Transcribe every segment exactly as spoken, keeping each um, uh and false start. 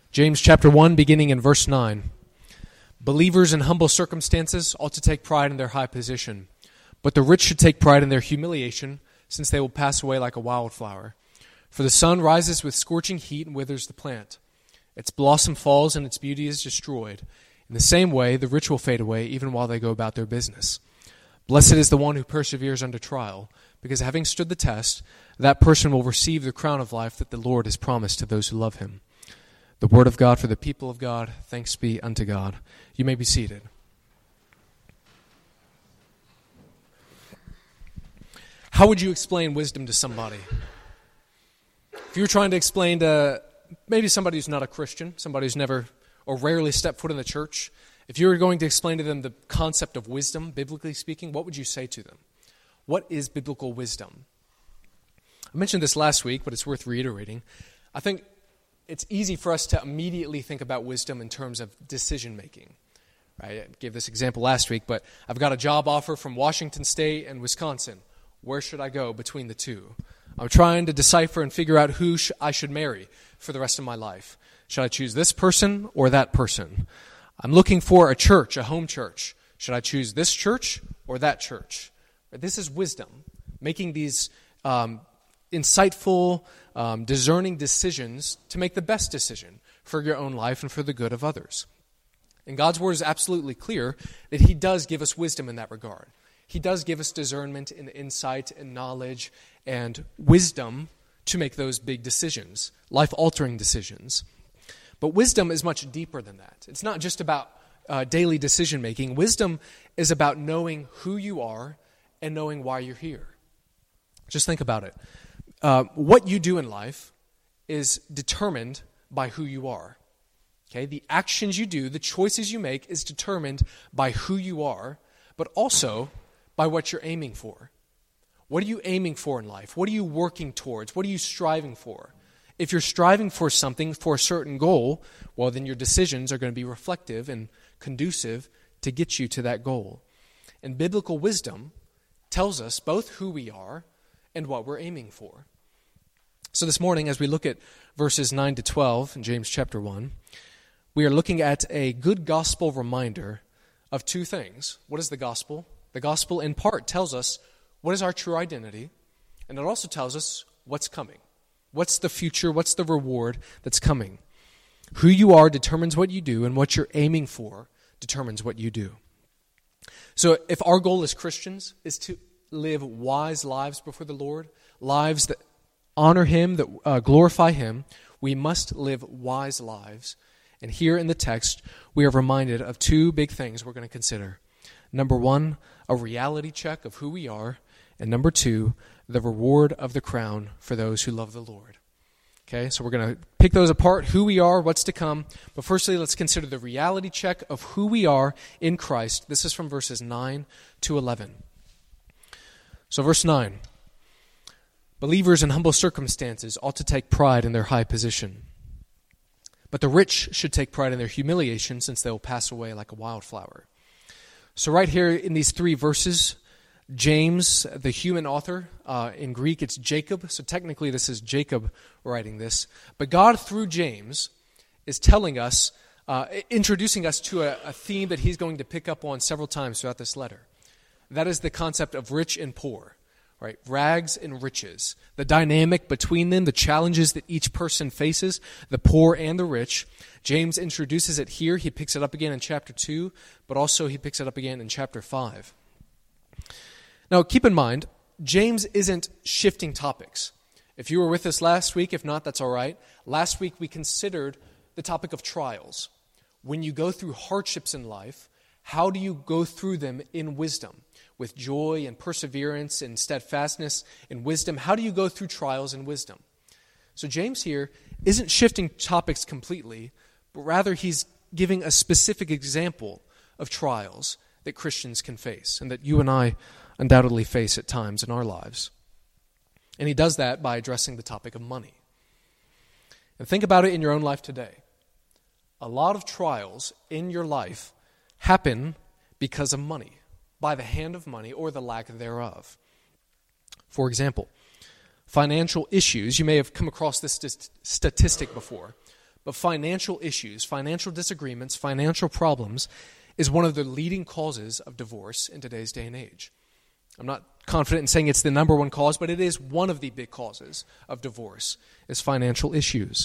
James chapter one, beginning in verse nine. Believers in humble circumstances ought to take pride in their high position, but the rich should take pride in their humiliation, since they will pass away like a wildflower. For the sun rises with scorching heat and withers the plant. Its blossom falls and its beauty is destroyed. In the same way, the rich will fade away even while they go about their business. Blessed is the one who perseveres under trial, because having stood the test, that person will receive the crown of life that the Lord has promised to those who love him. The word of God for the people of God. Thanks be unto God. You may be seated. How would you explain wisdom to somebody? If you were trying to explain to maybe somebody who's not a Christian, somebody who's never or rarely stepped foot in the church, if you were going to explain to them the concept of wisdom, biblically speaking, what would you say to them? What is biblical wisdom? I mentioned this last week, but it's worth reiterating. I think it's easy for us to immediately think about wisdom in terms of decision-making. Right? I gave this example last week, but I've got a job offer from Washington State and Wisconsin. Where should I go between the two? I'm trying to decipher and figure out who sh- I should marry for the rest of my life. Should I choose this person or that person? I'm looking for a church, a home church. Should I choose this church or that church? This is wisdom, making these um, insightful, um, discerning decisions to make the best decision for your own life and for the good of others. And God's word is absolutely clear that he does give us wisdom in that regard. He does give us discernment and insight and knowledge and wisdom to make those big decisions, life-altering decisions. But wisdom is much deeper than that. It's not just about uh, daily decision-making. Wisdom is about knowing who you are and knowing why you're here. Just think about it. Uh, what you do in life is determined by who you are. Okay, the actions you do, the choices you make is determined by who you are, but also by what you're aiming for. What are you aiming for in life? What are you working towards? What are you striving for? If you're striving for something, for a certain goal, well, then your decisions are going to be reflective and conducive to get you to that goal. And biblical wisdom tells us both who we are and what we're aiming for. So this morning, as we look at verses nine to twelve in James chapter one, we are looking at a good gospel reminder of two things. What is the gospel? The gospel in part tells us what is our true identity, and it also tells us what's coming. What's the future? What's the reward that's coming? Who you are determines what you do, and what you're aiming for determines what you do. So if our goal as Christians is to live wise lives before the Lord, lives that honor him, that uh, glorify him, we must live wise lives. And here in the text, we are reminded of two big things we're going to consider. Number one, a reality check of who we are. And number two, the reward of the crown for those who love the Lord. Okay, so we're going to pick those apart, who we are, what's to come. But firstly, let's consider the reality check of who we are in Christ. This is from verses nine to eleven. So verse nine, believers in humble circumstances ought to take pride in their high position. But the rich should take pride in their humiliation, since they will pass away like a wildflower. So right here in these three verses, James, the human author, uh, in Greek it's Jacob, so technically this is Jacob writing this, but God through James is telling us, uh, introducing us to a, a theme that he's going to pick up on several times throughout this letter. That is the concept of rich and poor, right? Rags and riches, the dynamic between them, the challenges that each person faces, the poor and the rich. James introduces it here. He picks it up again in chapter two, but also he picks it up again in chapter five. Now, keep in mind, James isn't shifting topics. If you were with us last week, if not, that's all right. Last week we considered the topic of trials. When you go through hardships in life, how do you go through them in wisdom? With joy and perseverance and steadfastness and wisdom, how do you go through trials in wisdom? So James here isn't shifting topics completely, but rather he's giving a specific example of trials that Christians can face and that you and I undoubtedly face at times in our lives. And he does that by addressing the topic of money. And think about it in your own life today. A lot of trials in your life happen because of money, by the hand of money or the lack thereof. For example, financial issues, you may have come across this st- statistic before, but financial issues, financial disagreements, financial problems is one of the leading causes of divorce in today's day and age. I'm not confident in saying it's the number one cause, but it is one of the big causes of divorce, is financial issues.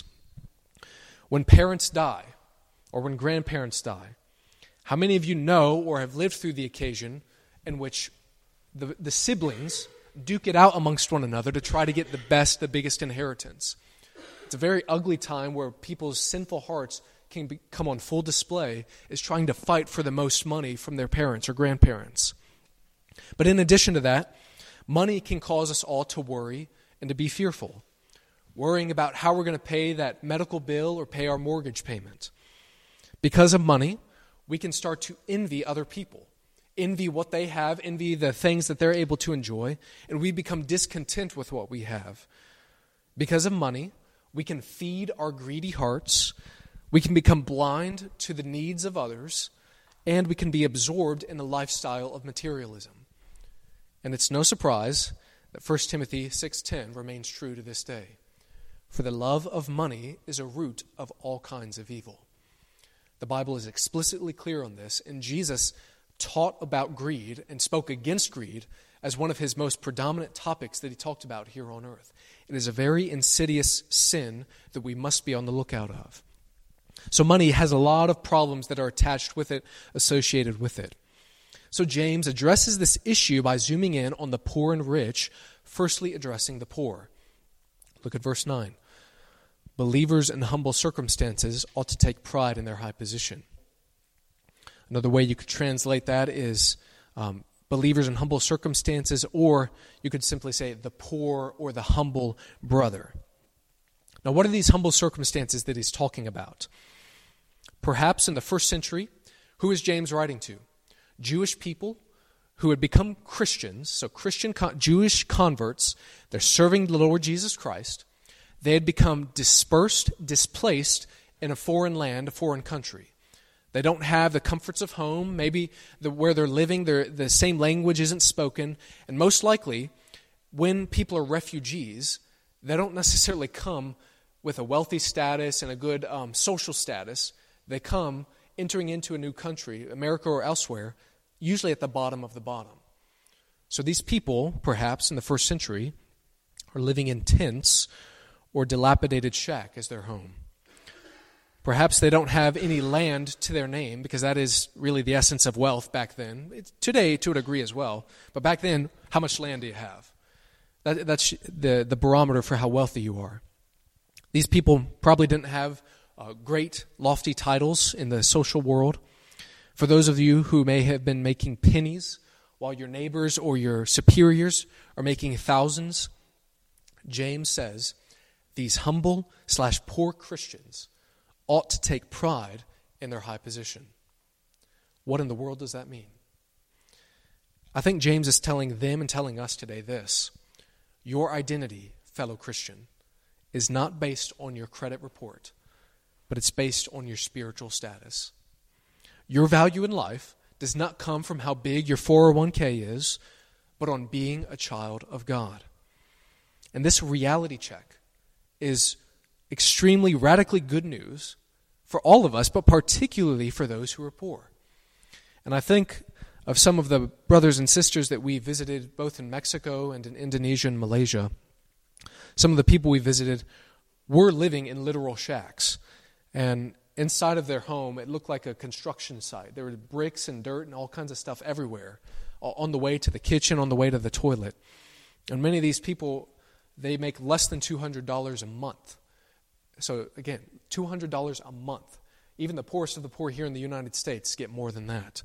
When parents die, or when grandparents die, how many of you know or have lived through the occasion in which the, the siblings duke it out amongst one another to try to get the best, the biggest inheritance? It's a very ugly time where people's sinful hearts can be, come on full display, is trying to fight for the most money from their parents or grandparents. But in addition to that, money can cause us all to worry and to be fearful, worrying about how we're going to pay that medical bill or pay our mortgage payment. Because of money, we can start to envy other people, envy what they have, envy the things that they're able to enjoy, and we become discontent with what we have. Because of money, we can feed our greedy hearts, we can become blind to the needs of others, and we can be absorbed in a lifestyle of materialism. And it's no surprise that First Timothy six ten remains true to this day. For the love of money is a root of all kinds of evil. The Bible is explicitly clear on this, and Jesus taught about greed and spoke against greed as one of his most predominant topics that he talked about here on earth. It is a very insidious sin that we must be on the lookout of. So money has a lot of problems that are attached with it, associated with it. So James addresses this issue by zooming in on the poor and rich, firstly addressing the poor. Look at verse nine. Believers in humble circumstances ought to take pride in their high position. Another way you could translate that is um, believers in humble circumstances, or you could simply say the poor or the humble brother. Now, what are these humble circumstances that he's talking about? Perhaps in the first century, who is James writing to? Jewish people who had become Christians, so Christian Jewish converts. They're serving the Lord Jesus Christ. They had become dispersed, displaced in a foreign land, a foreign country. They don't have the comforts of home. Maybe the, where they're living, they're, the same language isn't spoken. And most likely, when people are refugees, they don't necessarily come with a wealthy status and a good um, social status. They come entering into a new country, America or elsewhere, usually at the bottom of the bottom. So these people, perhaps in the first century, are living in tents or dilapidated shack as their home. Perhaps they don't have any land to their name, because that is really the essence of wealth back then. It's today, to a degree as well. But back then, how much land do you have? That, that's the, the barometer for how wealthy you are. These people probably didn't have uh, great, lofty titles in the social world. For those of you who may have been making pennies while your neighbors or your superiors are making thousands, James says these humble slash poor Christians ought to take pride in their high position. What in the world does that mean? I think James is telling them and telling us today this: your identity, fellow Christian, is not based on your credit report, but it's based on your spiritual status. Your value in life does not come from how big your four oh one k is, but on being a child of God. And this reality check is extremely radically good news for all of us, but particularly for those who are poor. And I think of some of the brothers and sisters that we visited both in Mexico and in Indonesia and Malaysia. Some of the people we visited were living in literal shacks. And inside of their home, it looked like a construction site. There were bricks and dirt and all kinds of stuff everywhere, on the way to the kitchen, on the way to the toilet. And many of these people, they make less than two hundred dollars a month. So again, two hundred dollars a month. Even the poorest of the poor here in the United States get more than that.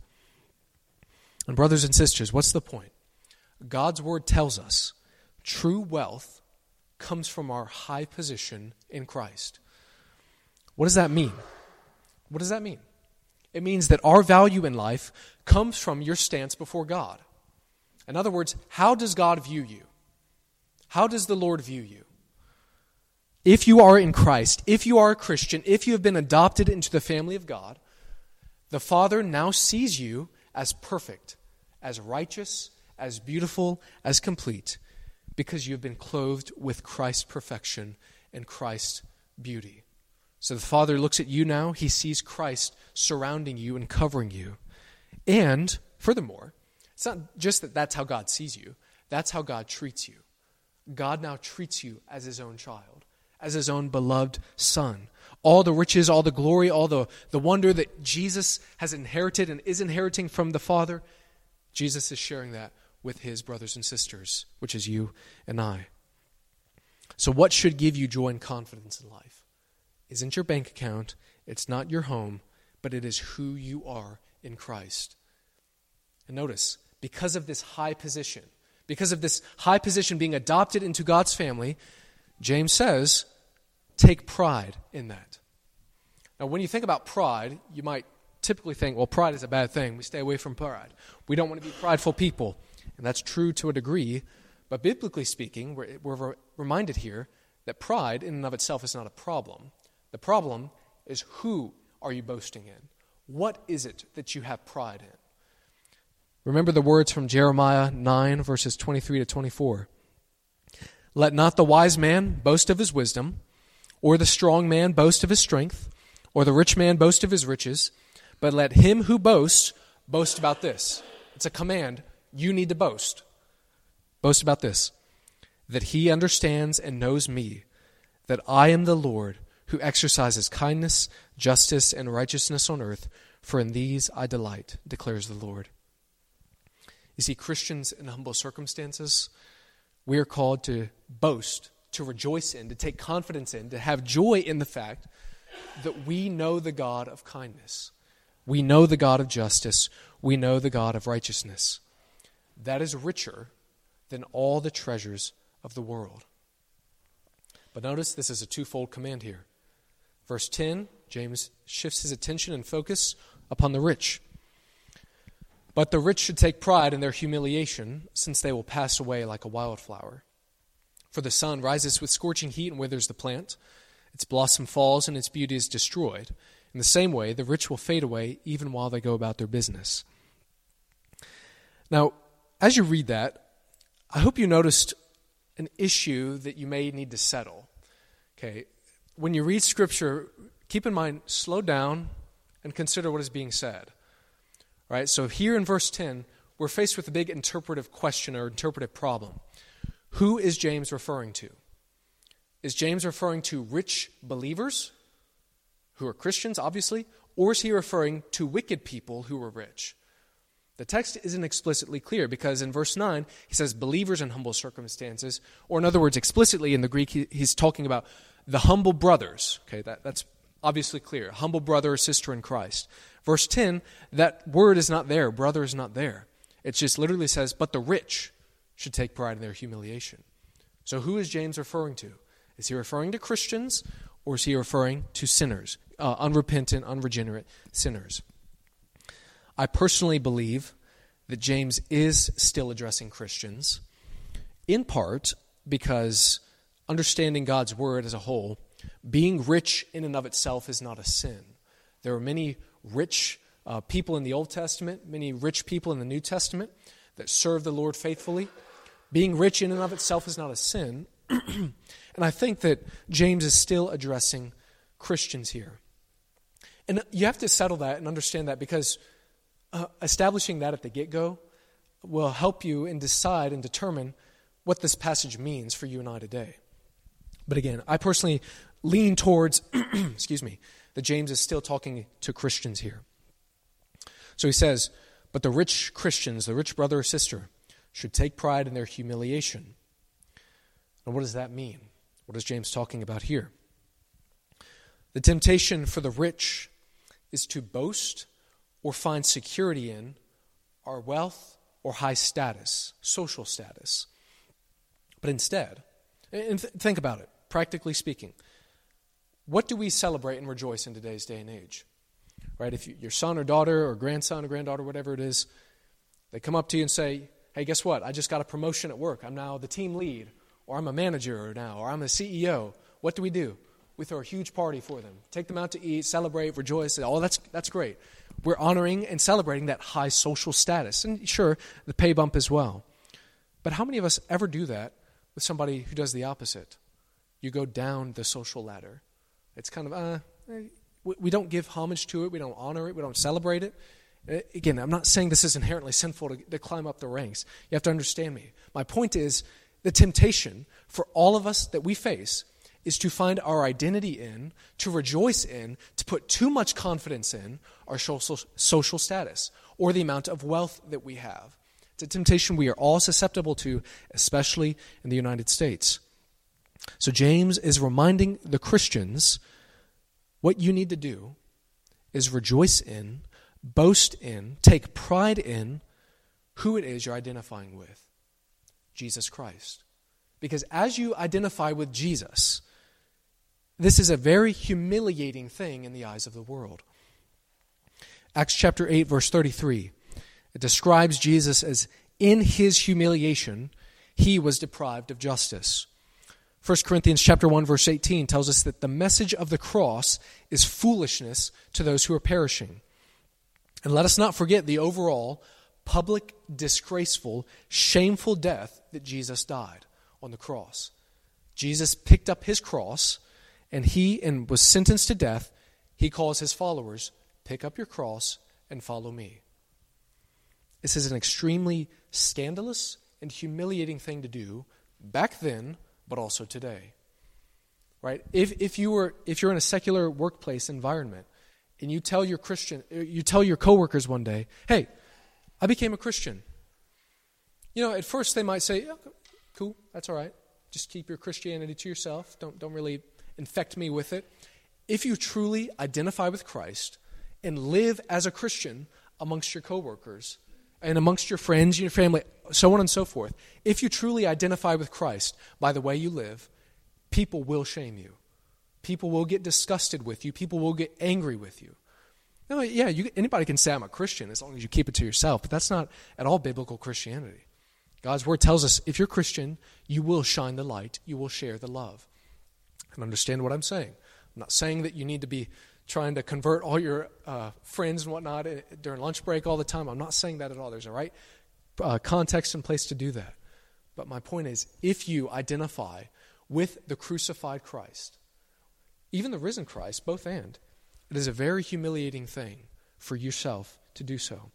And brothers and sisters, what's the point? God's word tells us true wealth comes from our high position in Christ. What does that mean? What does that mean? It means that our value in life comes from your stance before God. In other words, how does God view you? How does the Lord view you? If you are in Christ, if you are a Christian, if you have been adopted into the family of God, the Father now sees you as perfect, as righteous, as beautiful, as complete, because you have been clothed with Christ's perfection and Christ's beauty. So the Father looks at you now, he sees Christ surrounding you and covering you. And furthermore, it's not just that that's how God sees you, that's how God treats you. God now treats you as his own child, as his own beloved son. All the riches, all the glory, all the, the wonder that Jesus has inherited and is inheriting from the Father, Jesus is sharing that with his brothers and sisters, which is you and I. So what should give you joy and confidence in life? Isn't your bank account, it's not your home, but it is who you are in Christ. And notice, because of this high position, because of this high position being adopted into God's family, James says, take pride in that. Now, when you think about pride, you might typically think, well, pride is a bad thing. We stay away from pride. We don't want to be prideful people. And that's true to a degree. But biblically speaking, we're, we're reminded here that pride in and of itself is not a problem. The problem is, who are you boasting in? What is it that you have pride in? Remember the words from Jeremiah nine, verses twenty-three to twenty-four. Let not the wise man boast of his wisdom, or the strong man boast of his strength, or the rich man boast of his riches, but let him who boasts boast about this. It's a command. You need to boast. Boast about this, that he understands and knows me, that I am the Lord, who exercises kindness, justice, and righteousness on earth, for in these I delight, declares the Lord. You see, Christians in humble circumstances, we are called to boast, to rejoice in, to take confidence in, to have joy in the fact that we know the God of kindness. We know the God of justice. We know the God of righteousness. That is richer than all the treasures of the world. But notice this is a twofold command here. Verse ten, James shifts his attention and focus upon the rich. But the rich should take pride in their humiliation, since they will pass away like a wildflower. For the sun rises with scorching heat and withers the plant. Its blossom falls and its beauty is destroyed. In the same way, the rich will fade away even while they go about their business. Now, as you read that, I hope you noticed an issue that you may need to settle. Okay, when you read Scripture, keep in mind, slow down and consider what is being said. All right, so here in verse ten, we're faced with a big interpretive question or interpretive problem. Who is James referring to? Is James referring to rich believers who are Christians, obviously, or is he referring to wicked people who are rich? The text isn't explicitly clear because in verse nine, he says believers in humble circumstances, or in other words, explicitly in the Greek, he, he's talking about the humble brothers. Okay, that, that's obviously clear. Humble brother or sister in Christ. Verse ten, that word is not there. Brother is not there. It just literally says, but the rich should take pride in their humiliation. So who is James referring to? Is he referring to Christians, or is he referring to sinners, uh, unrepentant, unregenerate sinners? I personally believe that James is still addressing Christians, in part because understanding God's word as a whole, being rich in and of itself is not a sin. There are many rich uh, people in the Old Testament, many rich people in the New Testament that serve the Lord faithfully. Being rich in and of itself is not a sin. And I think that James is still addressing Christians here. And you have to settle that and understand that because uh, establishing that at the get-go will help you and decide and determine what this passage means for you and I today. But again, I personally lean towards, excuse me, that James is still talking to Christians here. So he says, but the rich Christians, the rich brother or sister, should take pride in their humiliation. And what does that mean? What is James talking about here? The temptation for the rich is to boast or find security in our wealth or high status, social status. But instead, and th- think about it, practically speaking, what do we celebrate and rejoice in today's day and age? Right? If you, your son or daughter or grandson or granddaughter, whatever it is, they come up to you and say, hey, guess what? I just got a promotion at work. I'm now the team lead, or I'm a manager now, or I'm a C E O. What do we do? We throw a huge party for them. Take them out to eat, celebrate, rejoice. Oh, that's that's great. We're honoring and celebrating that high social status. And sure, the pay bump as well. But how many of us ever do that with somebody who does the opposite? You go down the social ladder. It's kind of, uh, We don't give homage to it. We don't honor it. We don't celebrate it. Again, I'm not saying this is inherently sinful to, to climb up the ranks. You have to understand me. My point is the temptation for all of us that we face is to find our identity in, to rejoice in, to put too much confidence in our social, social status or the amount of wealth that we have. It's a temptation we are all susceptible to, especially in the United States. So James is reminding the Christians what you need to do is rejoice in, boast in, take pride in who it is you're identifying with, Jesus Christ. Because as you identify with Jesus, this is a very humiliating thing in the eyes of the world. Acts chapter eight, verse thirty-three, it describes Jesus as in his humiliation, he was deprived of justice. First Corinthians chapter one, verse eighteen tells us that the message of the cross is foolishness to those who are perishing. And let us not forget the overall public, disgraceful, shameful death that Jesus died on the cross. Jesus picked up his cross and he and was sentenced to death. He calls his followers, pick up your cross and follow me. This is an extremely scandalous and humiliating thing to do back then, but also today. Right? If if you were if you're in a secular workplace environment and you tell your Christian you tell your coworkers one day, "Hey, I became a Christian." You know, at first they might say, "Okay, cool, that's all right. Just keep your Christianity to yourself. Don't don't really infect me with it." If you truly identify with Christ and live as a Christian amongst your coworkers and amongst your friends, your family, so on and so forth, if you truly identify with Christ by the way you live, people will shame you. People will get disgusted with you. People will get angry with you. No, yeah, you, anybody can say I'm a Christian as long as you keep it to yourself, but that's not at all biblical Christianity. God's word tells us if you're Christian, you will shine the light. You will share the love. And understand what I'm saying. I'm not saying that you need to be trying to convert all your uh, friends and whatnot during lunch break all the time. I'm not saying that at all. There's a right uh, context and place to do that. But my point is, if you identify with the crucified Christ, even the risen Christ, both and, it is a very humiliating thing for yourself to do so.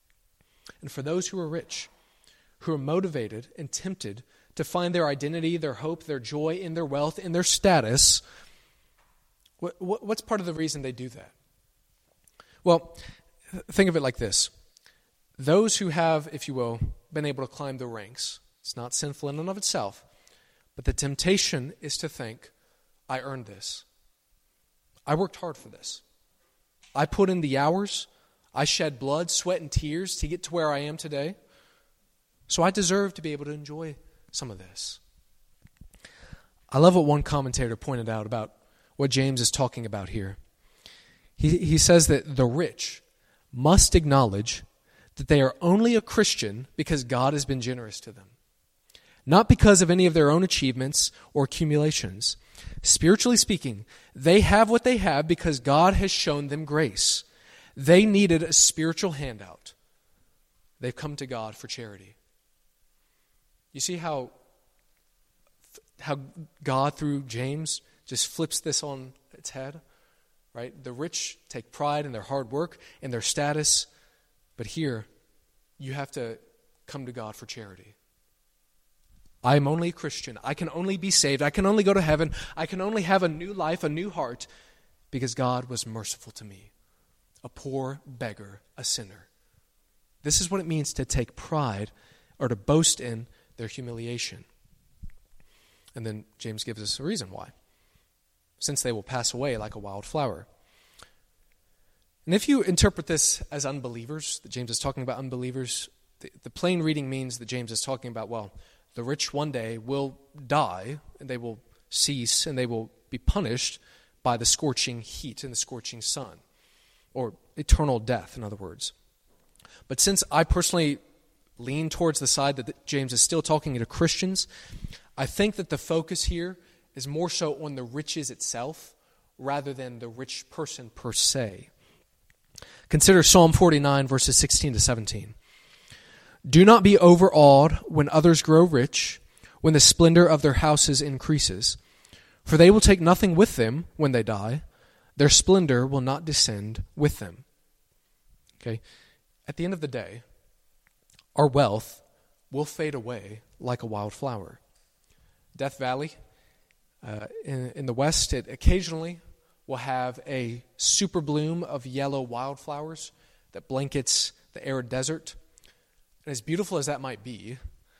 And for those who are rich, who are motivated and tempted to find their identity, their hope, their joy in their wealth, in their status, what, what, what's part of the reason they do that? Well, think of it like this. Those who have, if you will, been able to climb the ranks, it's not sinful in and of itself, but the temptation is to think, I earned this. I worked hard for this. I put in the hours. I shed blood, sweat, and tears to get to where I am today. So I deserve to be able to enjoy some of this. I love what one commentator pointed out about what James is talking about here. He, he says that the rich must acknowledge that they are only a Christian because God has been generous to them, not because of any of their own achievements or accumulations. Spiritually speaking, they have what they have because God has shown them grace. They needed a spiritual handout. They've come to God for charity. You see how, how God, through James, just flips this on its head? Right? The rich take pride in their hard work and their status, but here, you have to come to God for charity. I am only a Christian. I can only be saved. I can only go to heaven. I can only have a new life, a new heart, because God was merciful to me, a poor beggar, a sinner. This is what it means to take pride or to boast in their humiliation. And then James gives us a reason why. Since they will pass away like a wild flower. And if you interpret this as unbelievers, that James is talking about unbelievers, the, the plain reading means that James is talking about, well, the rich one day will die, and they will cease, and they will be punished by the scorching heat and the scorching sun, or eternal death, in other words. But since I personally lean towards the side that James is still talking to Christians, I think that the focus here is more so on the riches itself rather than the rich person per se. Consider Psalm forty-nine, verses sixteen to seventeen. Do not be overawed when others grow rich, when the splendor of their houses increases. For they will take nothing with them when they die. Their splendor will not descend with them. Okay? At the end of the day, our wealth will fade away like a wildflower. Death Valley, uh, in, in the West, it occasionally will have a super bloom of yellow wildflowers that blankets the arid desert. And as beautiful as that might be,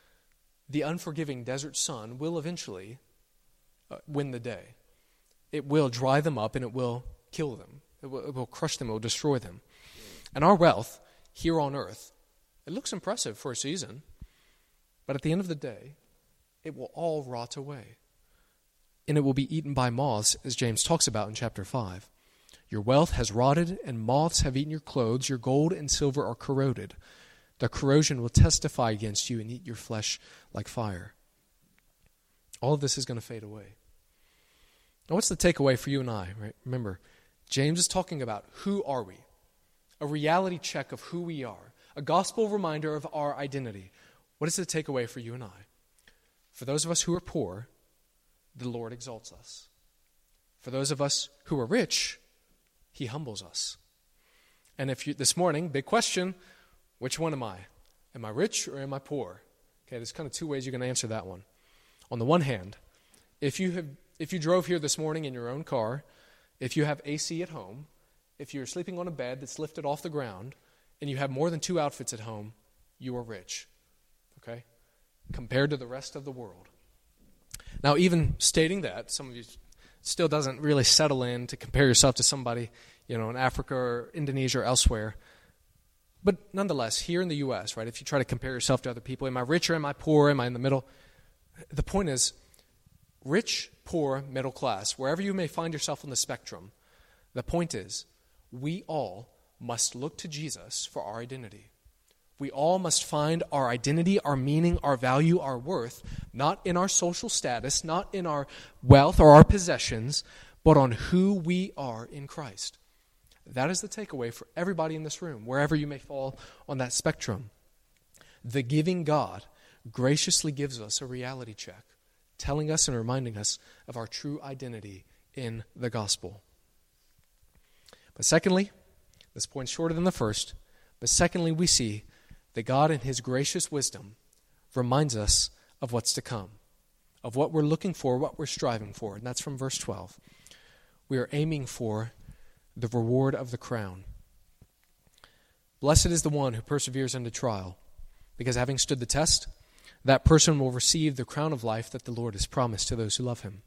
the unforgiving desert sun will eventually uh, win the day. It will dry them up and it will kill them. It will, it will crush them, it will destroy them. And our wealth here on earth, it looks impressive for a season, but at the end of the day, it will all rot away. And it will be eaten by moths, as James talks about in chapter five. Your wealth has rotted, and moths have eaten your clothes. Your gold and silver are corroded. The corrosion will testify against you and eat your flesh like fire. All of this is going to fade away. Now, what's the takeaway for you and I? Right? Remember, James is talking about who are we? A reality check of who we are. A gospel reminder of our identity. What is the takeaway for you and I? For those of us who are poor, the Lord exalts us. For those of us who are rich, he humbles us. And if you, this morning, big question, which one am I? Am I rich or am I poor? Okay, there's kind of two ways you can answer that one. On the one hand, if you have, if you drove here this morning in your own car, if you have A C at home, if you're sleeping on a bed that's lifted off the ground, and you have more than two outfits at home, you are rich. Okay? Compared to the rest of the world. Now, even stating that, some of you still doesn't really settle in to compare yourself to somebody, you know, in Africa or Indonesia or elsewhere. But nonetheless, here in the U S, right, if you try to compare yourself to other people, am I rich or am I poor? Am I in the middle? The point is, rich, poor, middle class, wherever you may find yourself on the spectrum, the point is, we all must look to Jesus for our identity. We all must find our identity, our meaning, our value, our worth, not in our social status, not in our wealth or our possessions, but on who we are in Christ. That is the takeaway for everybody in this room, wherever you may fall on that spectrum. The giving God graciously gives us a reality check, telling us and reminding us of our true identity in the gospel. But secondly, this point's shorter than the first, but secondly, we see that God in his gracious wisdom reminds us of what's to come, of what we're looking for, what we're striving for. And that's from verse twelve. We are aiming for the reward of the crown. Blessed is the one who perseveres under trial, because having stood the test, that person will receive the crown of life that the Lord has promised to those who love him.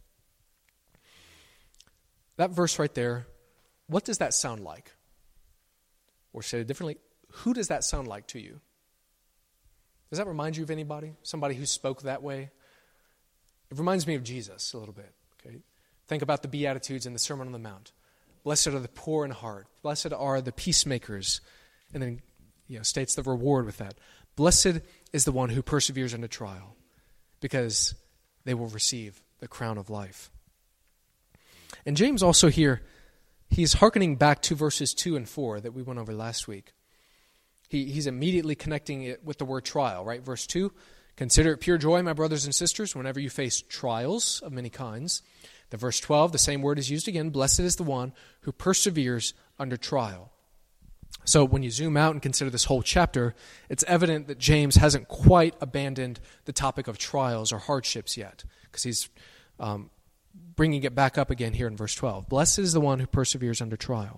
That verse right there, what does that sound like? Or said differently, who does that sound like to you? Does that remind you of anybody? Somebody who spoke that way? It reminds me of Jesus a little bit. Okay, think about the Beatitudes and the Sermon on the Mount. Blessed are the poor in heart. Blessed are the peacemakers. And then, you know, states the reward with that. Blessed is the one who perseveres under trial, because they will receive the crown of life. And James also here, he's hearkening back to verses two and four that we went over last week. He, he's immediately connecting it with the word trial, right? Verse two, consider it pure joy, my brothers and sisters, whenever you face trials of many kinds. The verse twelve, the same word is used again. Blessed is the one who perseveres under trial. So when you zoom out and consider this whole chapter, it's evident that James hasn't quite abandoned the topic of trials or hardships yet, because he's um, bringing it back up again here in verse twelve. Blessed is the one who perseveres under trial.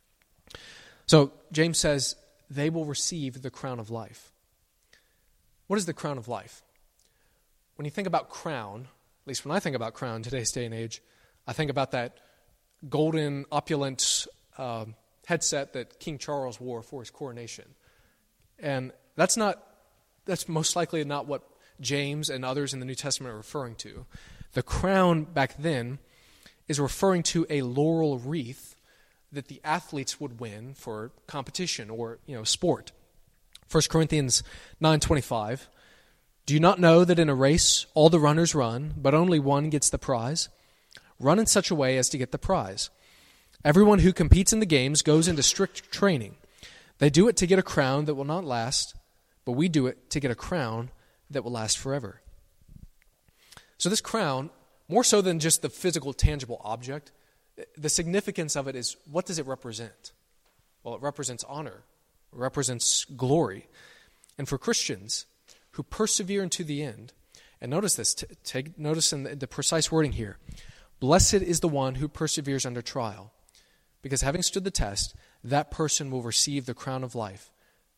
So James says, they will receive the crown of life. What is the crown of life? When you think about crown, at least when I think about crown today's day and age, I think about that golden, opulent uh, headset that King Charles wore for his coronation. And that's not, that's most likely not what James and others in the New Testament are referring to. The crown back then is referring to a laurel wreath that the athletes would win for competition or, you know, sport. First Corinthians nine twenty-five, do you not know that in a race all the runners run, but only one gets the prize? Run in such a way as to get the prize. Everyone who competes in the games goes into strict training. They do it to get a crown that will not last, but we do it to get a crown that will last forever. So this crown, more so than just the physical, tangible object, The significance of it is, what does it represent? Well, it represents honor. It represents glory. And for Christians who persevere into the end, and notice this, t- take notice in the, the precise wording here, blessed is the one who perseveres under trial, because having stood the test, that person will receive the crown of life.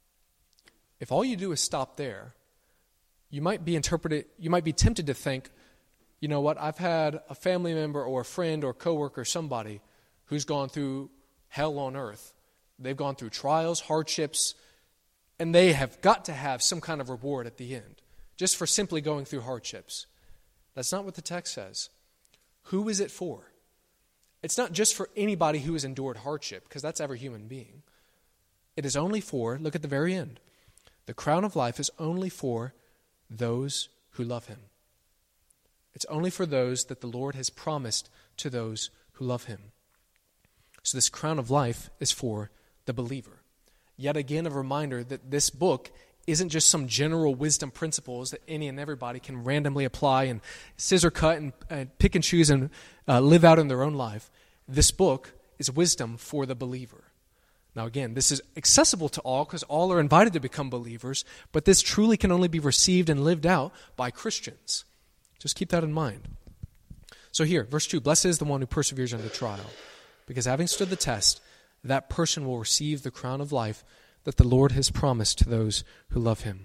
If all you do is stop there, you might be interpreted, you might be tempted to think, you know what, I've had a family member or a friend or coworker, somebody who's gone through hell on earth. They've gone through trials, hardships, and they have got to have some kind of reward at the end, just for simply going through hardships. That's not what the text says. Who is it for? It's not just for anybody who has endured hardship, because that's every human being. It is only for, look at the very end, the crown of life is only for those who love him. It's only for those that the Lord has promised to those who love him. So this crown of life is for the believer. Yet again, a reminder that this book isn't just some general wisdom principles that any and everybody can randomly apply and scissor cut and, and pick and choose and uh, live out in their own life. This book is wisdom for the believer. Now again, this is accessible to all because all are invited to become believers, but this truly can only be received and lived out by Christians. Just keep that in mind. So here, verse two, blessed is the one who perseveres under trial, because having stood the test, that person will receive the crown of life that the Lord has promised to those who love him.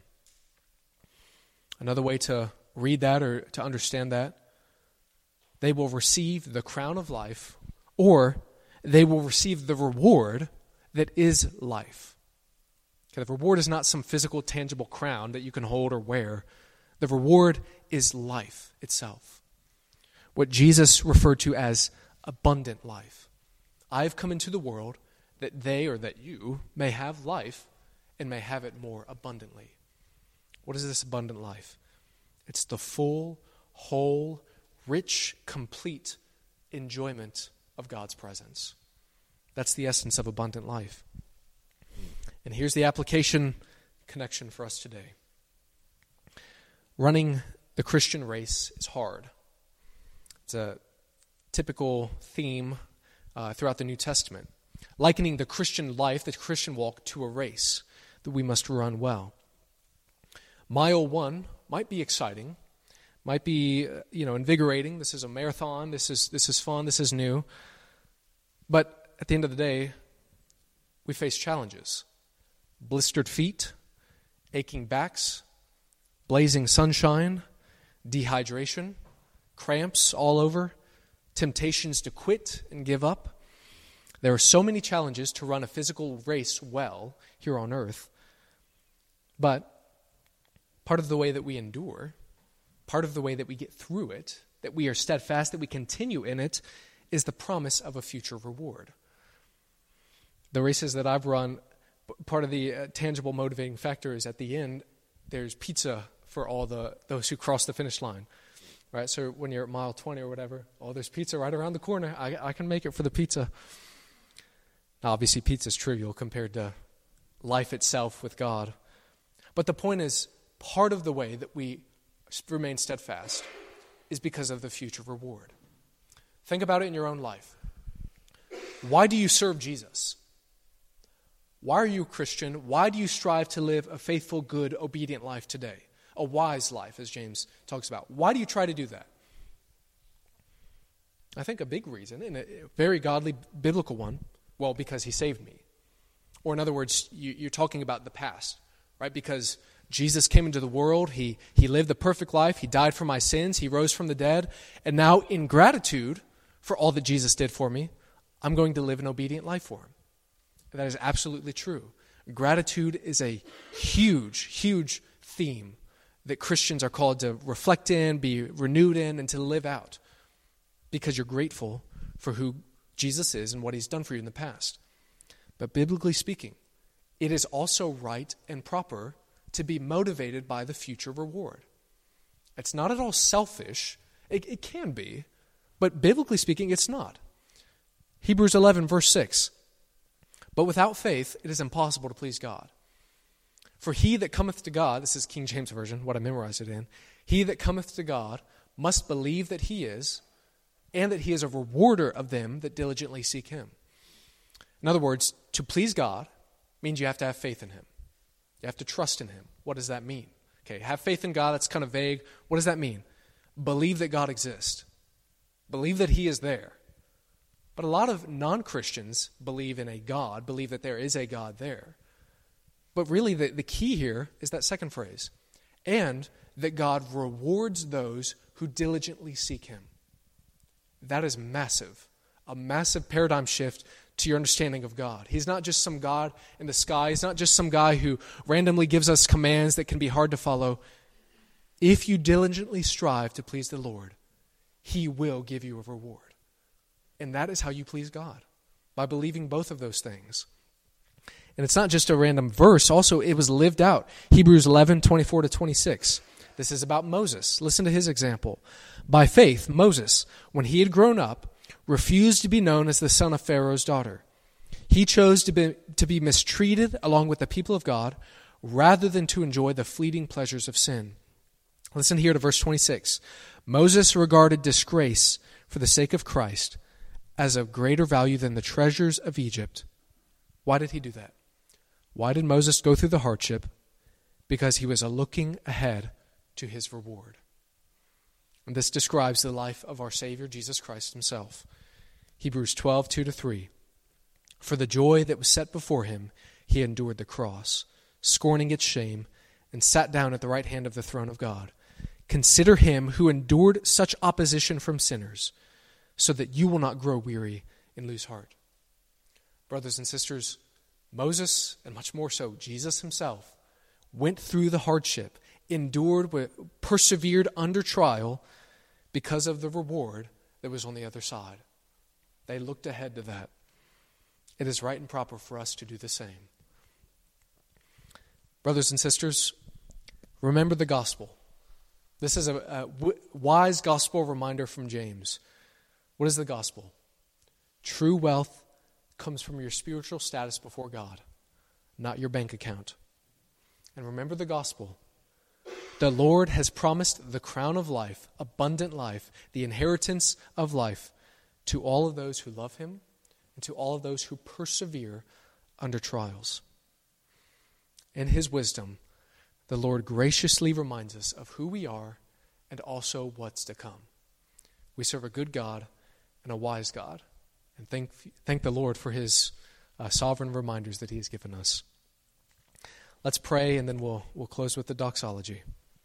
Another way to read that or to understand that, they will receive the crown of life, or they will receive the reward that is life. Okay, the reward is not some physical, tangible crown that you can hold or wear. The reward is life itself. What Jesus referred to as abundant life. I've come into the world that they or that you may have life and may have it more abundantly. What is this abundant life? It's the full, whole, rich, complete enjoyment of God's presence. That's the essence of abundant life. And here's the application connection for us today. Running the Christian race is hard. It's a typical theme uh, throughout the New Testament, likening the Christian life, the Christian walk, to a race that we must run well. Mile one might be exciting, might be uh, you know invigorating. This is a marathon. This is this is fun. This is new. But at the end of the day, we face challenges: blistered feet, aching backs, blazing sunshine, dehydration, cramps all over, temptations to quit and give up. There are so many challenges to run a physical race well here on earth. But part of the way that we endure, part of the way that we get through it, that we are steadfast, that we continue in it, is the promise of a future reward. The races that I've run, part of the uh, tangible motivating factor is at the end, there's pizza for all the those who cross the finish line. Right? So when you're at mile twenty or whatever, oh, there's pizza right around the corner. I, I can make it for the pizza. Now, obviously, pizza is trivial compared to life itself with God. But the point is, part of the way that we remain steadfast is because of the future reward. Think about it in your own life. Why do you serve Jesus? Why are you a Christian? Why do you strive to live a faithful, good, obedient life today? A wise life, as James talks about. Why do you try to do that? I think a big reason, and a very godly, biblical one, well, because he saved me. Or in other words, you, you're talking about the past, right? Because Jesus came into the world, he, he lived the perfect life, he died for my sins, he rose from the dead, and now in gratitude for all that Jesus did for me, I'm going to live an obedient life for him. And that is absolutely true. Gratitude is a huge, huge theme that Christians are called to reflect in, be renewed in, and to live out. Because you're grateful for who Jesus is and what he's done for you in the past. But biblically speaking, it is also right and proper to be motivated by the future reward. It's not at all selfish. It, it can be, but biblically speaking, it's not. Hebrews eleven, verse six. But without faith, it is impossible to please God. For he that cometh to God, this is King James Version, what I memorized it in, he that cometh to God must believe that he is, and that he is a rewarder of them that diligently seek him. In other words, to please God means you have to have faith in him. You have to trust in him. What does that mean? Okay, have faith in God, that's kind of vague. What does that mean? Believe that God exists. Believe that he is there. But a lot of non-Christians believe in a God, believe that there is a God there. But really the, the key here is that second phrase. And that God rewards those who diligently seek him. That is massive. A massive paradigm shift to your understanding of God. He's not just some God in the sky. He's not just some guy who randomly gives us commands that can be hard to follow. If you diligently strive to please the Lord, he will give you a reward. And that is how you please God, by believing both of those things. And it's not just a random verse. Also, it was lived out. Hebrews eleven, twenty-four to twenty-six. This is about Moses. Listen to his example. By faith, Moses, when he had grown up, refused to be known as the son of Pharaoh's daughter. He chose to be, to be mistreated along with the people of God rather than to enjoy the fleeting pleasures of sin. Listen here to verse twenty-six. Moses regarded disgrace for the sake of Christ as of greater value than the treasures of Egypt. Why did he do that? Why did Moses go through the hardship? Because he was looking ahead to his reward. And this describes the life of our Savior, Jesus Christ himself. Hebrews twelve, two to three. For the joy that was set before him, he endured the cross, scorning its shame, and sat down at the right hand of the throne of God. Consider him who endured such opposition from sinners, so that you will not grow weary and lose heart. Brothers and sisters, Moses, and much more so, Jesus himself, went through the hardship, endured, persevered under trial because of the reward that was on the other side. They looked ahead to that. It is right and proper for us to do the same. Brothers and sisters, remember the gospel. This is a, a w- wise gospel reminder from James. What is the gospel? True wealth comes from your spiritual status before God, not your bank account. And remember the gospel. The Lord has promised the crown of life, abundant life, the inheritance of life to all of those who love him and to all of those who persevere under trials. In his wisdom, the Lord graciously reminds us of who we are and also what's to come. We serve a good God and a wise God. And thank thank the Lord for his uh, sovereign reminders that he has given us. Let's pray, and then we'll we'll close with the doxology.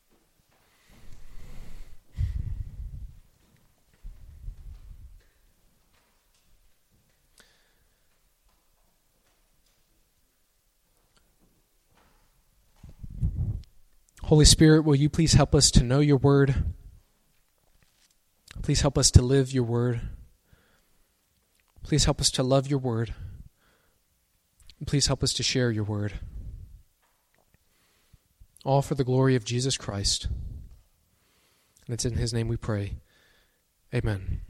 Holy Spirit, will you please help us to know your word? Please help us to live your word. Please help us to love your word. And please help us to share your word. All for the glory of Jesus Christ. And it's in his name we pray. Amen.